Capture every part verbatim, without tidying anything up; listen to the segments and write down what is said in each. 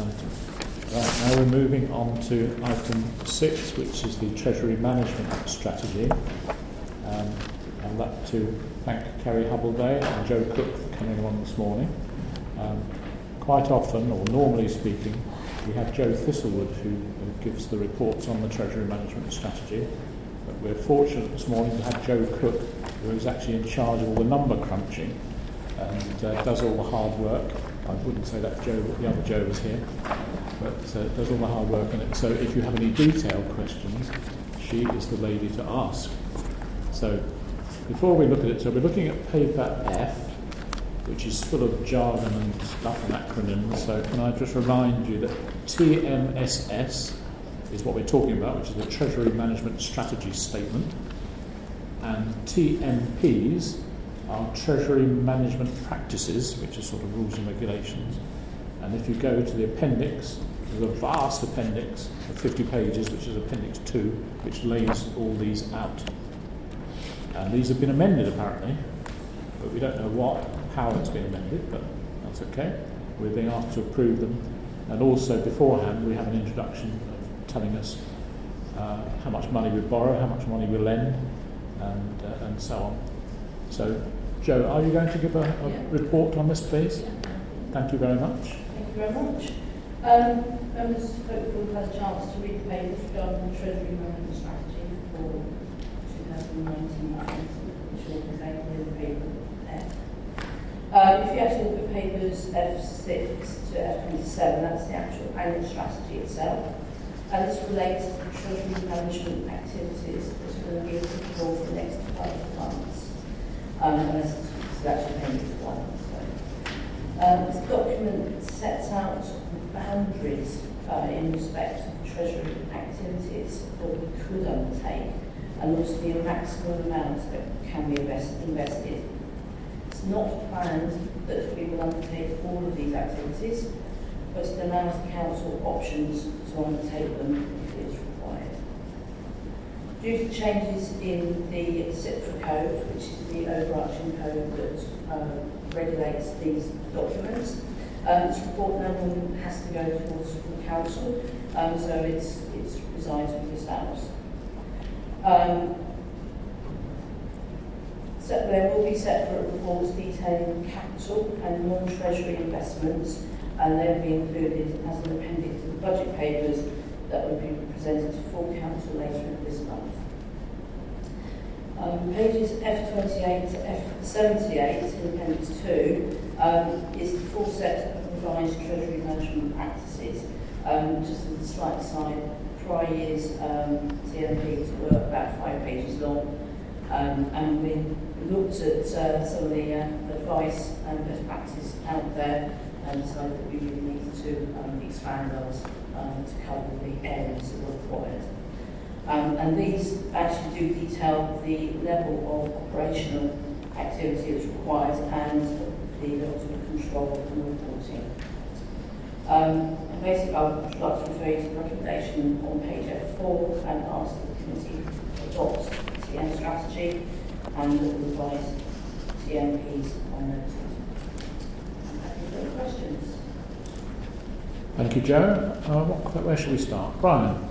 item. Right, now we're moving on to item six, which is the Treasury Management Strategy. Um, I'd like to thank Kerry Hubbleday and Joe Cook for coming along this morning. Um, quite often, or normally speaking, we have Joe Thistlewood who, who gives the reports on the Treasury Management Strategy. But we're fortunate this morning to have Joe Cook, who is actually in charge of all the number crunching and uh, does all the hard work. I wouldn't say that Joe, the other Joe was here, but uh, does all the hard work in it. So if you have any detailed questions, she is the lady to ask. So before we look at it, so we're looking at paper F, which is full of jargon and stuff and acronyms. So can I just remind you that T M S S is what we're talking about, which is the Treasury Management Strategy Statement, and T M Ps are Treasury Management Practices, which are sort of rules and regulations. And if you go to the appendix, there's a vast appendix of fifty pages, which is Appendix two, which lays all these out. And these have been amended apparently, but we don't know what, how it's been amended, but that's okay. We're being asked to approve them. And also beforehand, we have an introduction of telling us uh, how much money we borrow, how much money we lend, and uh, and so on. So, Joe, are you going to give a, a yeah. report on this, please? Yeah. Thank you very much. Thank you very much. Um, members hopefully had a chance to read the papers regarding the Treasury Management Strategy for twenty nineteen twenty, which will be taken in the paper F. Um, if you actually look at papers F six to F twenty-seven, that's the actual annual strategy itself. And this relates to the Treasury Management activities that are going to be applicable for the next twelve months. Um, and this is actually Appendix one. So. Um, this document sets out boundaries uh, in respect of Treasury activities that we could undertake, and also the maximum amounts that can be invest- invested. It's not planned that we will undertake all of these activities, but it allows the Council options to undertake them if it is required. Due to changes in the CIPFA code, which is the overarching code that uh, regulates these documents, um, this report no longer has to go towards the Council, um, so it's, it's resides with yourselves. Um, so there will be separate reports detailing capital and non-treasury investments, and they'll be included as an appendix to the budget papers that will be presented to full Council later this month. Um, pages F twenty-eight to F seventy-eight in Appendix two um, is the full set of revised Treasury management practices. Um, just as a slight side, prior years um, T M Ps were about five pages long, um, and we looked at uh, some of the uh, advice and best practice out there and decided that we really needed to um, expand those um, to cover the areas that were required. Um, and these actually do detail the level of operational activity that's required and the levels of control and reporting. Um, and basically, I would like to refer you to the recommendation on page F four and ask that the committee adopt the T M strategy and revise T M Ps on those. Any further questions? Thank you, Joe. Uh, what, where should we start? Brian.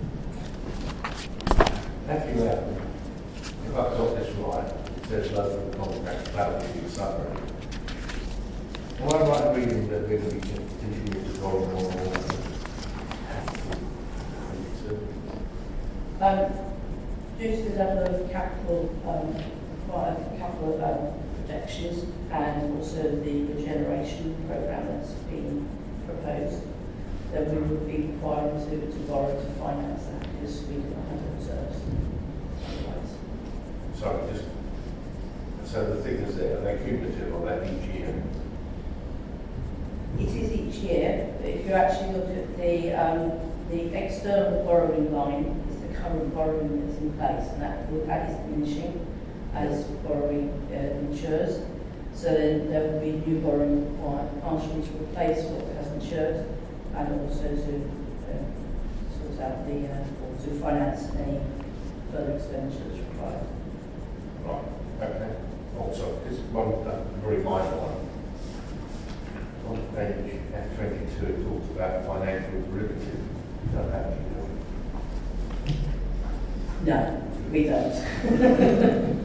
Thank you, Adam. If I've got this right, it says local contract value summary. Am I right in reading that we're going to be continuing to borrow more and more? Um, due to the level of capital um, required, capital um, projections, and also the regeneration programme that's been proposed, then we would be required to, to borrow to finance that because we don't have the reserves. Otherwise. Sorry, just so the figures there, are they cumulative or are they each year? It is each year, but if you actually look at the um, the external borrowing line, is the current borrowing that's in place, and that, will, that is diminishing as borrowing uh, matures. So then there will be new borrowing required, partially to replace what has matured, and also to uh, sort out the, uh, or to finance any further expenditure that's required. Right, okay. Also, this one, a very minor one. On page F twenty-two, it talks about financial derivative. You don't have to do it. No, we don't.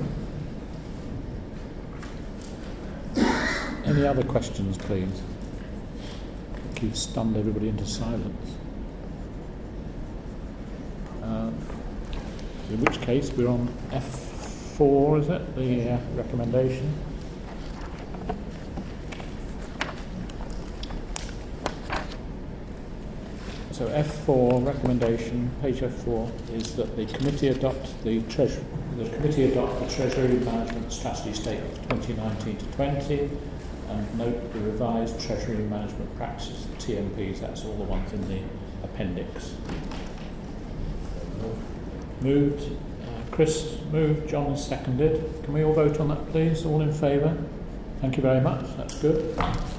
Any other questions, please? I think you've stunned everybody into silence. Uh, in which case, we're on F four, is it? The uh, recommendation. So F four recommendation, page F four, is that the committee adopt the treasury. The committee adopt the Treasury Management Strategy Statement twenty nineteen to twenty, and note the revised Treasury Management Practices, the T M Ps. That's all the ones in the appendix. Moved. Uh, Chris moved. John has seconded. Can we all vote on that, please? All in favour? Thank you very much. That's good.